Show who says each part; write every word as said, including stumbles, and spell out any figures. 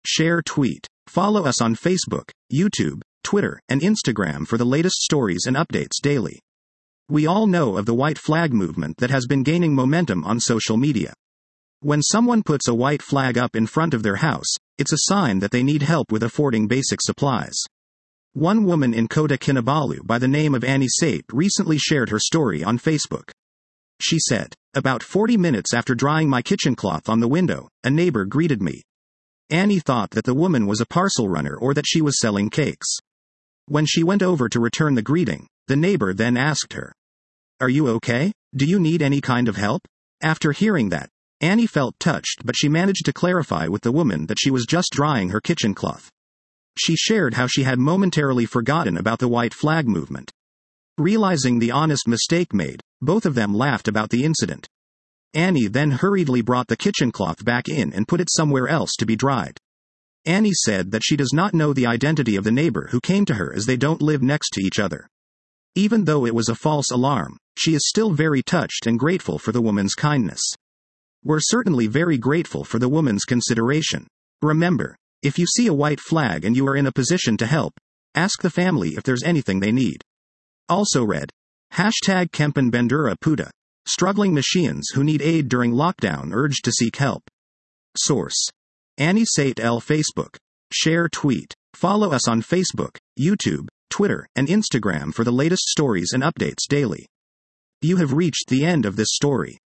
Speaker 1: share, tweet. Follow us on Facebook, YouTube, Twitter, and Instagram for the latest stories and updates daily. We all know of the white flag movement that has been gaining momentum on social media. When someone puts a white flag up in front of their house, it's a sign that they need help with affording basic supplies. One woman in Kota Kinabalu by the name of Annie Sape recently shared her story on Facebook. She said, "About forty minutes after drying my kitchen cloth on the window, a neighbor greeted me. Annie thought that the woman was a parcel runner or that she was selling cakes. When she went over to return the greeting, the neighbor then asked her, 'Are you okay? Do you need any kind of help?' After hearing that, Annie felt touched, but she managed to clarify with the woman that she was just drying her kitchen cloth. She shared how she had momentarily forgotten about the white flag movement. Realizing the honest mistake made, both of them laughed about the incident. Annie then hurriedly brought the kitchen cloth back in and put it somewhere else to be dried. Annie said that she does not know the identity of the neighbor who came to her as they don't live next to each other. Even though it was a false alarm, she is still very touched and grateful for the woman's kindness. We're certainly very grateful for the woman's consideration. Remember, if you see a white flag and you are in a position to help, ask the family if there's anything they need." Also read, hashtag Kempen Bandura Puta. Struggling machines who need aid during lockdown urged to seek help. Source: Annie Sape L. Facebook. Share, tweet. Follow us on Facebook, YouTube, Twitter, and Instagram for the latest stories and updates daily. You have reached the end of this story.